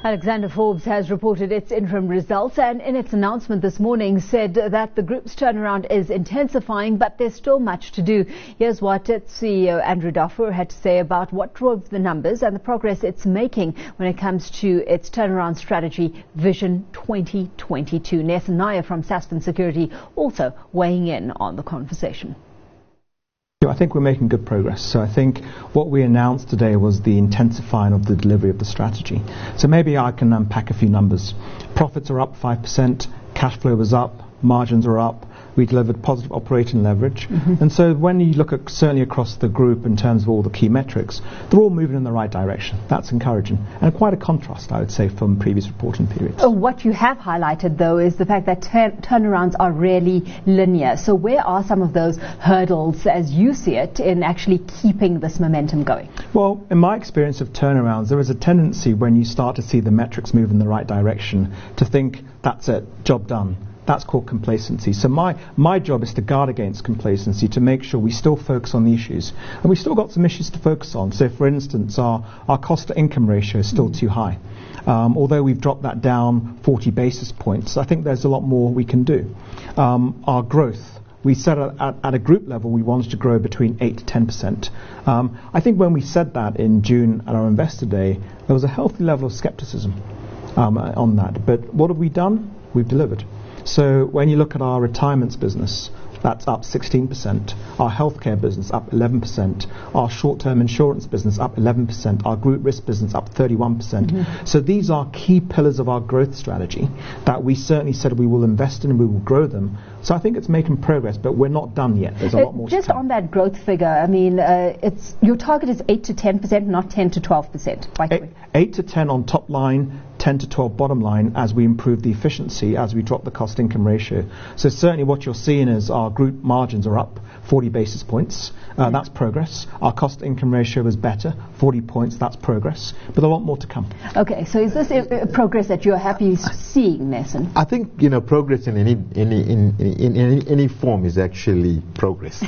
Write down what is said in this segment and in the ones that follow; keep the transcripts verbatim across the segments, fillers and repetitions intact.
Alexander Forbes has reported its interim results and in its announcement this morning said that the group's turnaround is intensifying, but there's still much to do. Here's what its C E O Andrew Darfour had to say about what drove the numbers and the progress it's making when it comes to its turnaround strategy, Vision twenty twenty-two. Nathan Nair from Sasfin Security also weighing in on the conversation. I think we're making good progress. So I think what we announced today was the intensifying of the delivery of the strategy. So maybe I can unpack a few numbers. Profits are up five percent, cash flow was up, margins are up, we delivered positive operating leverage. Mm-hmm. And so when you look at certainly across the group in terms of all the key metrics, they're all moving in the right direction. That's encouraging. And quite a contrast, I would say, from previous reporting periods. Oh, what you have highlighted, though, is the fact that turn- turnarounds are rarely linear. So where are some of those hurdles, as you see it, in actually keeping this momentum going? Well, in my experience of turnarounds, there is a tendency when you start to see the metrics move in the right direction to think, that's it, job done. That's called complacency. So my, my job is to guard against complacency, to make sure we still focus on the issues. And we've still got some issues to focus on. So, for instance, our, our cost-to-income ratio is still mm. too high. Um, although we've dropped that down forty basis points, I think there's a lot more we can do. Um, our growth. We said at, at, at a group level we wanted to grow between eight to ten percent. Um, I think when we said that in June at our Investor Day, there was a healthy level of scepticism um, on that. But what have we done? We've delivered. So when you look at our retirements business, that's up sixteen percent. Our healthcare business up eleven percent. Our short-term insurance business up eleven percent. Our group risk business up thirty-one percent. Mm-hmm. So these are key pillars of our growth strategy that we certainly said we will invest in and we will grow them. So I think it's making progress, but we're not done yet. There's a uh, lot more just to come. On that growth figure, I mean, uh, it's your target is eight to ten percent, not ten to twelve percent. Eight, eight to ten on top line, ten to twelve bottom line as we improve the efficiency, as we drop the cost-income ratio. So certainly what you're seeing is our group margins are up forty basis points. Uh, yeah. That's progress. Our cost-income ratio is better, forty points. That's progress. But a lot more to come. Okay, so is this a, a progress that you're happy seeing, Nelson? I think, you know, progress in any any in, in, in any, any form is actually progress.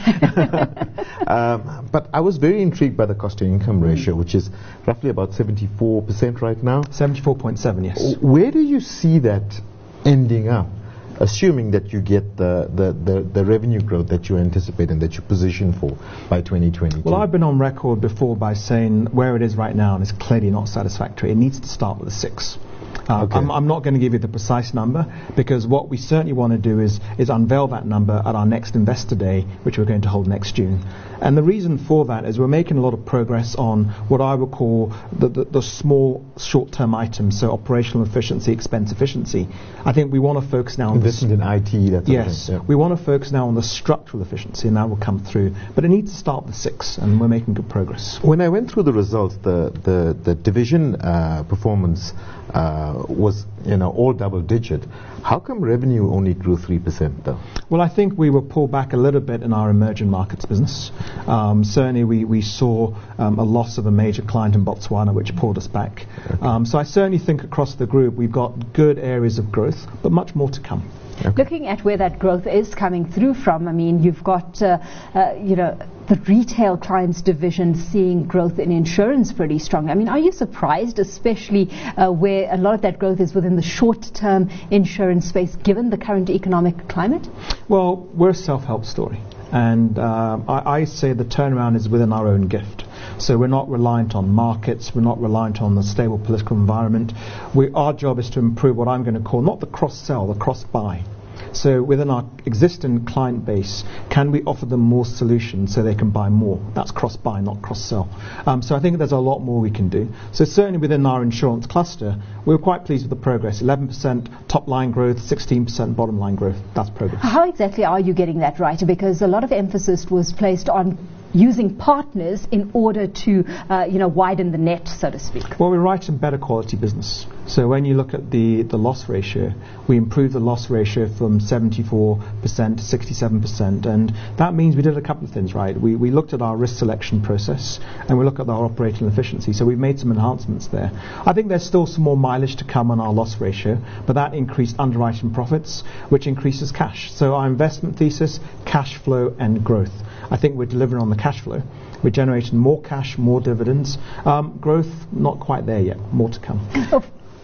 um, but I was very intrigued by the cost-to-income ratio, mm. which is roughly about seventy-four percent right now. seventy-four point seven, yes. Where do you see that ending up, assuming that you get the, the, the, the revenue growth that you anticipate and that you position for by twenty twenty-two? Well, I've been on record before by saying where it is right now is clearly not satisfactory. It needs to start with a six. Uh, okay. I'm, I'm not going to give you the precise number, because what we certainly want to do is, is unveil that number at our next Investor Day, which we're going to hold next June. And the reason for that is we're making a lot of progress on what I would call the, the, the small short-term items, so operational efficiency, expense efficiency. I think we want to focus now on investment in I T. That yes, yeah. we want to focus now on the structural efficiency, and that will come through. But it needs to start with six, and we're making good progress. When I went through the results, the the, the division uh, performance uh, was, you know, all double-digit. How come revenue only grew three percent, though? Well, I think we were pulled back a little bit in our emerging markets business. Um, certainly, we, we saw um, a loss of a major client in Botswana, which pulled us back. Okay. Um, so I certainly think across the group we've got good areas of growth, but much more to come. Okay. Looking at where that growth is coming through from, I mean, you've got, uh, uh, you know, the retail clients division seeing growth in insurance pretty strong. I mean, are you surprised, especially uh, where a lot of that growth is within the short-term insurance space, given the current economic climate? Well, we're a self-help story. And uh, I, I say the turnaround is within our own gift. So we're not reliant on markets, we're not reliant on the stable political environment. We, our job is to improve what I'm going to call not the cross-sell, the cross-buy. So within our existing client base, can we offer them more solutions so they can buy more? That's cross-buy, not cross-sell. Um, so I think there's a lot more we can do. So certainly within our insurance cluster, we were quite pleased with the progress. eleven percent top-line growth, sixteen percent bottom-line growth. That's progress. How exactly are you getting that right? Because a lot of emphasis was placed on using partners in order to, uh, you know, widen the net, so to speak. Well, we're writing better quality business. So when you look at the, the loss ratio, we improved the loss ratio from seventy-four percent to sixty-seven percent, and that means we did a couple of things right. We, we looked at our risk selection process, and we looked at our operational efficiency, so we've made some enhancements there. I think there's still some more mileage to come on our loss ratio, but that increased underwriting profits, which increases cash. So our investment thesis, cash flow and growth. I think we're delivering on the cash flow. We're generating more cash, more dividends. Um, growth, not quite there yet. More to come. Oh,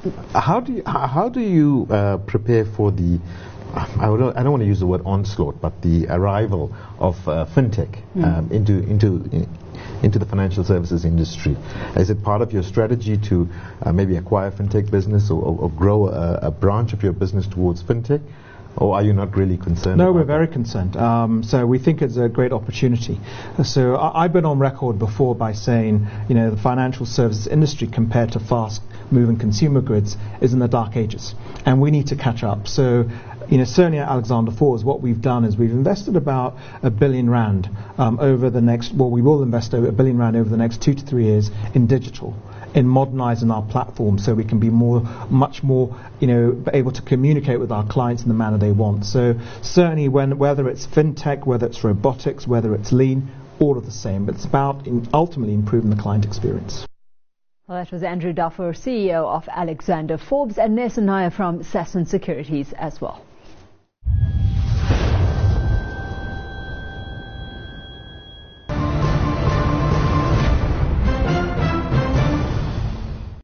how do you, how do you uh, prepare for the, I don't, I don't want to use the word onslaught, but the arrival of uh, fintech mm. um, into into in, into the financial services industry? Is it part of your strategy to uh, maybe acquire fintech business or, or, or grow a, a branch of your business towards fintech? Or are you not really concerned? No, about we're that? very concerned. Um, so we think it's a great opportunity. So I, I've been on record before by saying, you know, the financial services industry compared to fast-moving consumer goods is in the dark ages, and we need to catch up. So, you know, certainly at Alexander Forbes, what we've done is we've invested about a billion rand um, over the next. Well, we will invest over a billion rand over the next two to three years in digital, in modernising our platform, so we can be more, much more, you know, able to communicate with our clients in the manner they want. So certainly, when whether it's fintech, whether it's robotics, whether it's lean, all of the same. But it's about in ultimately improving the client experience. Well, that was Andrew Duffur, C E O of Alexander Forbes, and Nelson Nair from Sasson Securities as well.